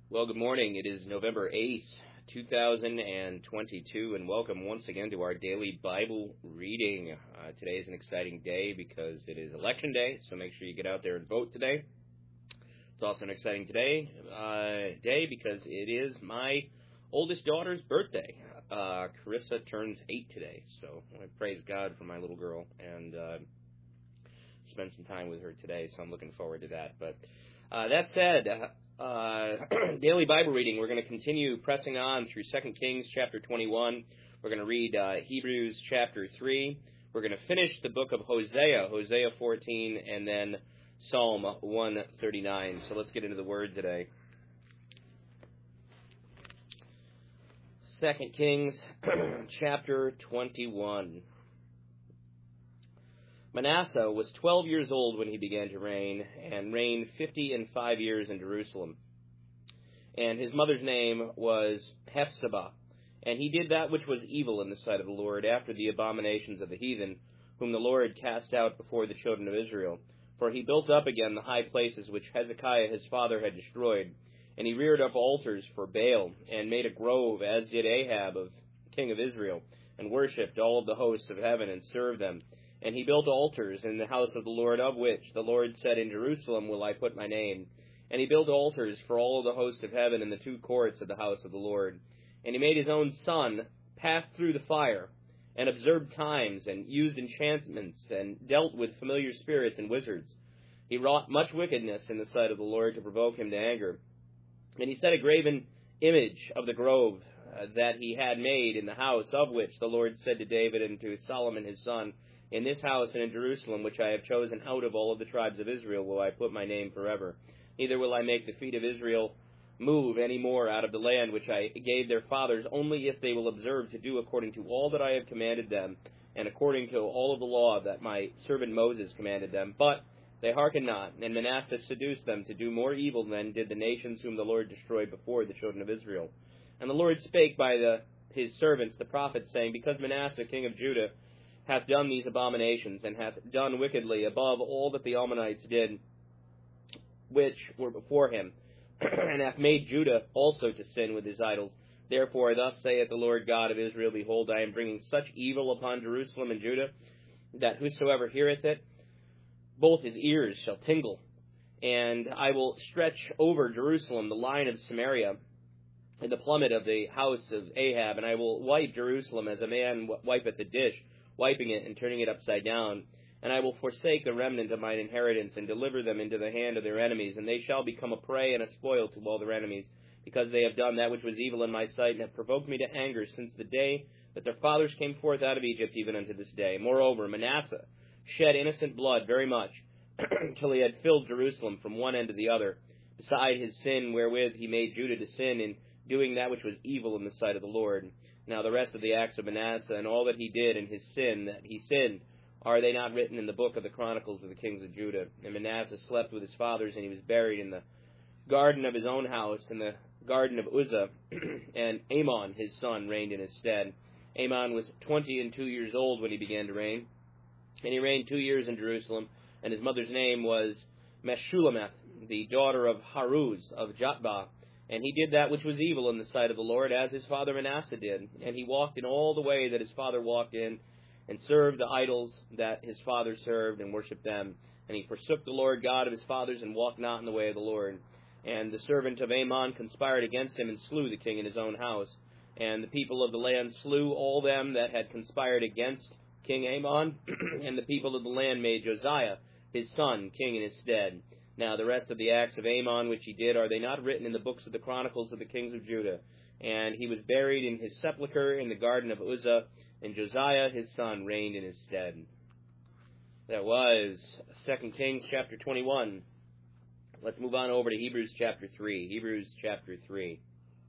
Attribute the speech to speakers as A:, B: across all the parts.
A: Well, good morning. It is November 8th, 2022, and welcome once again to our daily Bible reading. Today is an exciting day because it is Election Day, so make sure you get out there and vote today. It's also an exciting day because it is my oldest daughter's birthday. Carissa turns 8 today, so I praise God for my little girl and spend some time with her today, so I'm looking forward to that. But that said, daily Bible reading, we're going to continue pressing on through 2 Kings chapter 21. We're going to read Hebrews chapter 3. We're going to finish the book of Hosea 14, and then Psalm 139. So let's get into the word today. 2 Kings chapter 21. Manasseh was 12 years old when he began to reign, and reigned 55 years in Jerusalem. And his mother's name was Hephzibah. And he did that which was evil in the sight of the Lord, after the abominations of the heathen, whom the Lord cast out before the children of Israel. For he built up again the high places which Hezekiah his father had destroyed. And he reared up altars for Baal, and made a grove, as did Ahab, king of Israel, and worshipped all of the hosts of heaven, and served them. And he built altars in the house of the Lord, of which the Lord said, In Jerusalem will I put my name. And he built altars for all of the hosts of heaven in the two courts of the house of the Lord. And he made his own son pass through the fire, and observed times, and used enchantments, and dealt with familiar spirits and wizards. He wrought much wickedness in the sight of the Lord to provoke him to anger. And he set a graven image of the grove that he had made in the house, of which the Lord said to David and to Solomon his son, In this house and in Jerusalem, which I have chosen out of all of the tribes of Israel, will I put my name forever. Neither will I make the feet of Israel move any more out of the land which I gave their fathers, only if they will observe to do according to all that I have commanded them, and according to all of the law that my servant Moses commanded them. But they hearkened not, and Manasseh seduced them to do more evil than did the nations whom the Lord destroyed before the children of Israel. And the Lord spake by his servants the prophets, saying, Because Manasseh king of Judah hath done these abominations, and hath done wickedly above all that the Ammonites did, which were before him, and hath made Judah also to sin with his idols. Therefore thus saith the Lord God of Israel, Behold, I am bringing such evil upon Jerusalem and Judah, that whosoever heareth it, both his ears shall tingle. And I will stretch over Jerusalem the line of Samaria, and the plummet of the house of Ahab, and I will wipe Jerusalem as a man wipeth a dish, wiping it and turning it upside down. And I will forsake the remnant of mine inheritance, and deliver them into the hand of their enemies, and they shall become a prey and a spoil to all their enemies, because they have done that which was evil in my sight, and have provoked me to anger since the day that their fathers came forth out of Egypt, even unto this day. Moreover, Manasseh shed innocent blood very much, till he had filled Jerusalem from one end to the other, beside his sin wherewith he made Judah to sin in doing that which was evil in the sight of the Lord. Now the rest of the acts of Manasseh, and all that he did, and his sin that he sinned, are they not written in the book of the Chronicles of the kings of Judah? And Manasseh slept with his fathers, and he was buried in the garden of his own house, in the garden of Uzzah, and Amon his son reigned in his stead. Amon was 22 years old when he began to reign, and he reigned 2 years in Jerusalem, and his mother's name was Meshullemeth, the daughter of Haruz of Jotbah. And he did that which was evil in the sight of the Lord, as his father Manasseh did. And he walked in all the way that his father walked in, and served the idols that his father served, and worshipped them. And he forsook the Lord God of his fathers, and walked not in the way of the Lord. And the servant of Amon conspired against him, and slew the king in his own house. And the people of the land slew all them that had conspired against King Amon, and the people of the land made Josiah his son king in his stead. Now the rest of the acts of Amon which he did, are they not written in the books of the Chronicles of the kings of Judah? And he was buried in his sepulchre in the garden of Uzzah, and Josiah his son reigned in his stead. That was 2 Kings chapter 21. Let's move on over to Hebrews chapter 3. Hebrews chapter 3.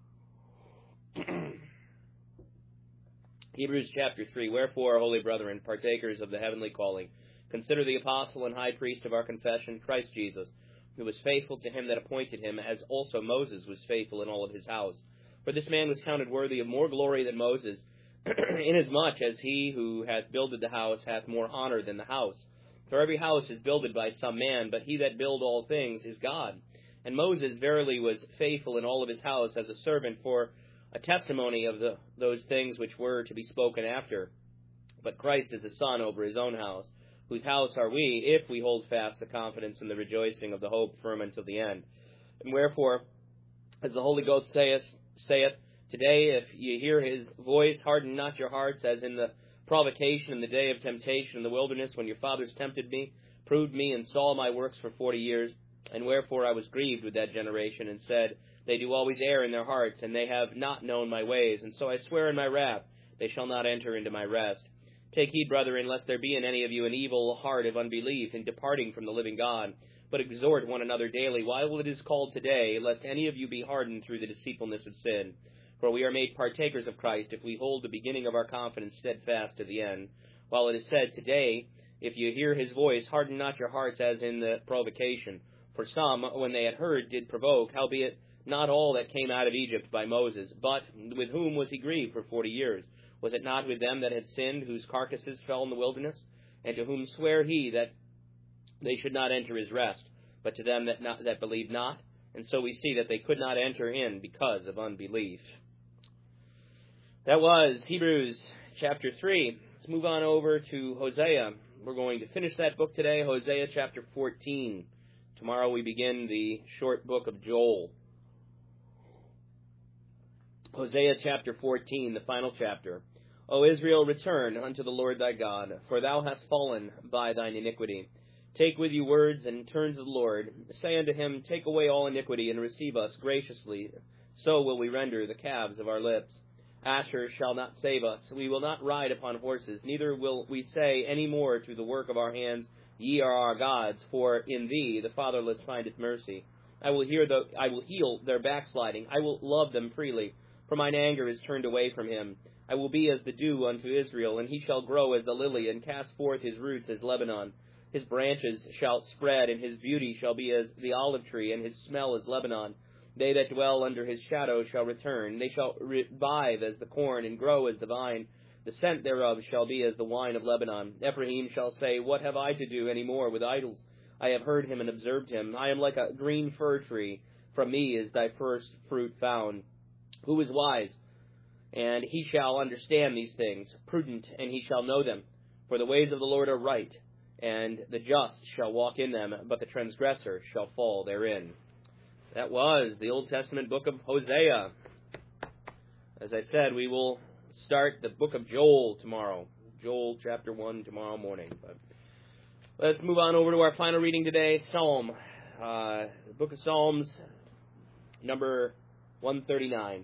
A: Hebrews chapter 3. Wherefore, holy brethren, partakers of the heavenly calling, consider the apostle and high priest of our confession, Christ Jesus, who was faithful to him that appointed him, as also Moses was faithful in all of his house. For this man was counted worthy of more glory than Moses, inasmuch as he who hath builded the house hath more honor than the house. For every house is builded by some man, but he that build all things is God. And Moses verily was faithful in all of his house as a servant for a testimony of those things which were to be spoken after. But Christ is a son over his own house, whose house are we, if we hold fast the confidence and the rejoicing of the hope firm until the end. And wherefore, as the Holy Ghost saith, today, if ye hear his voice, harden not your hearts, as in the provocation in the day of temptation in the wilderness, when your fathers tempted me, proved me, and saw my works for 40 years. And wherefore I was grieved with that generation, and said, they do always err in their hearts, and they have not known my ways. And so I swear in my wrath, they shall not enter into my rest. Take heed, brethren, lest there be in any of you an evil heart of unbelief in departing from the living God, but exhort one another daily, while it is called today, lest any of you be hardened through the deceitfulness of sin. For we are made partakers of Christ, if we hold the beginning of our confidence steadfast to the end. While it is said, today, if you hear his voice, harden not your hearts as in the provocation. For some, when they had heard, did provoke, howbeit not all that came out of Egypt by Moses. But with whom was he grieved for 40 years? Was it not with them that had sinned, whose carcasses fell in the wilderness? And to whom sware he that they should not enter his rest, but to them that believed not? And so we see that they could not enter in because of unbelief. That was Hebrews chapter 3. Let's move on over to Hosea. We're going to finish that book today, Hosea chapter 14. Tomorrow we begin the short book of Joel. Hosea chapter 14, the final chapter. O Israel, return unto the Lord thy God, for thou hast fallen by thine iniquity. Take with you words, and turn to the Lord. Say unto him, take away all iniquity, and receive us graciously. So will we render the calves of our lips. Asher shall not save us. We will not ride upon horses, neither will we say any more to the work of our hands, ye are our gods, for in thee the fatherless findeth mercy. I will heal their backsliding. I will love them freely. For mine anger is turned away from him. I will be as the dew unto Israel, and he shall grow as the lily, and cast forth his roots as Lebanon. His branches shall spread, and his beauty shall be as the olive tree, and his smell as Lebanon. They that dwell under his shadow shall return. They shall revive as the corn, and grow as the vine. The scent thereof shall be as the wine of Lebanon. Ephraim shall say, what have I to do any more with idols? I have heard him and observed him. I am like a green fir tree. From me is thy first fruit found. Who is wise? And he shall understand these things. Prudent, and he shall know them. For the ways of the Lord are right, and the just shall walk in them, but the transgressor shall fall therein. That was the Old Testament book of Hosea. As I said, we will start the book of Joel tomorrow. Joel chapter 1 tomorrow morning. But let's move on over to our final reading today, Psalm. The book of Psalms, number 139.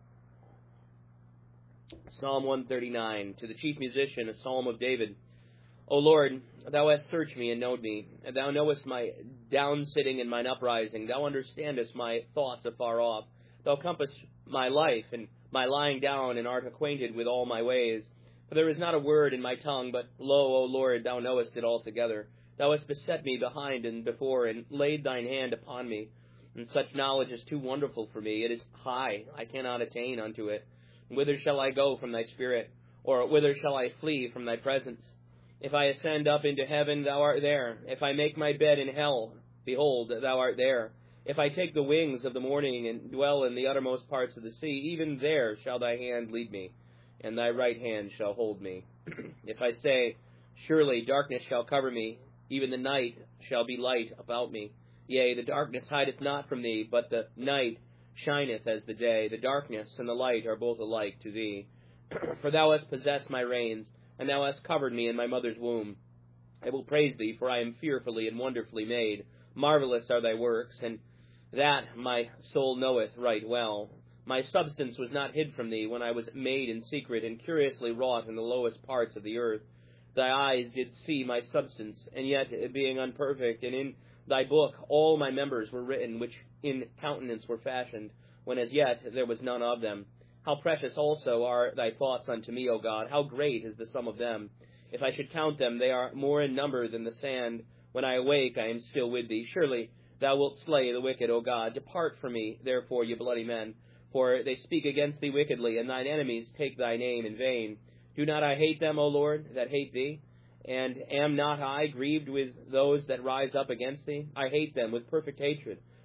A: Psalm 139, to the chief musician, a psalm of David. O Lord, thou hast searched me and known me, and thou knowest my down-sitting and mine uprising. Thou understandest my thoughts afar off. Thou compassest my life and my lying down, and art acquainted with all my ways. For there is not a word in my tongue, but lo, O Lord, thou knowest it altogether. Thou hast beset me behind and before, and laid thine hand upon me. And such knowledge is too wonderful for me. It is high, I cannot attain unto it. Whither shall I go from thy spirit? Or whither shall I flee from thy presence? If I ascend up into heaven, thou art there. If I make my bed in hell, behold, thou art there. If I take the wings of the morning and dwell in the uttermost parts of the sea, even there shall thy hand lead me, and thy right hand shall hold me. If I say, surely darkness shall cover me, even the night shall be light about me. Yea, the darkness hideth not from thee, but the night shineth as the day. The darkness and the light are both alike to thee. For thou hast possessed my reins, and thou hast covered me in my mother's womb. I will praise thee, for I am fearfully and wonderfully made. Marvelous are thy works, and that my soul knoweth right well. My substance was not hid from thee when I was made in secret and curiously wrought in the lowest parts of the earth. Thy eyes did see my substance, and yet being unperfect, and in thy book all my members were written, which in countenance were fashioned, when as yet there was none of them. How precious also are thy thoughts unto me, O God! How great is the sum of them! If I should count them, they are more in number than the sand. When I awake, I am still with thee. Surely thou wilt slay the wicked, O God. Depart from me, therefore, ye bloody men, for they speak against thee wickedly, and thine enemies take thy name in vain. Do not I hate them, O Lord, that hate thee? And am not I grieved with those that rise up against thee? I hate them with perfect hatred.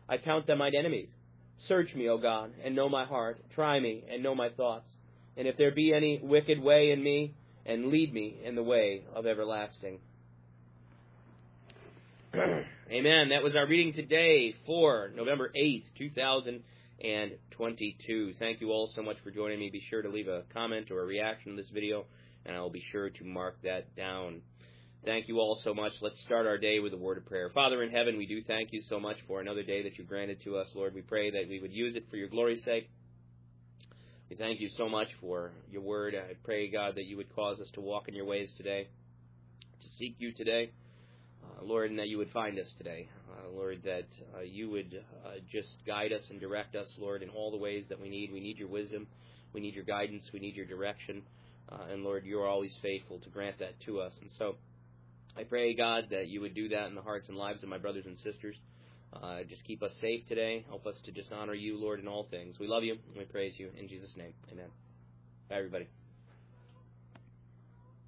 A: I count them mine enemies. Search me, O God, and know my heart. Try me, and know my thoughts. And if there be any wicked way in me, and lead me in the way of everlasting. Amen. That was our reading today for November 8th, 2022. Thank you all so much for joining me. Be sure to leave a comment or a reaction to this video, and I'll be sure to mark that down. Thank you all so much. Let's start our day with a word of prayer. Father in heaven, we do thank you so much for another day that you've granted to us, Lord. We pray that we would use it for your glory's sake. We thank you so much for your word. I pray, God, that you would cause us to walk in your ways today, to seek you today, Lord, and that you would find us today. Lord, that you would just guide us and direct us, Lord, in all the ways that we need. We need your wisdom. We need your guidance. We need your direction. And, Lord, you're always faithful to grant that to us. And so I pray, God, that you would do that in the hearts and lives of my brothers and sisters. Just keep us safe today. Help us to just honor you, Lord, in all things. We love you and we praise you. In Jesus' name, amen. Bye, everybody.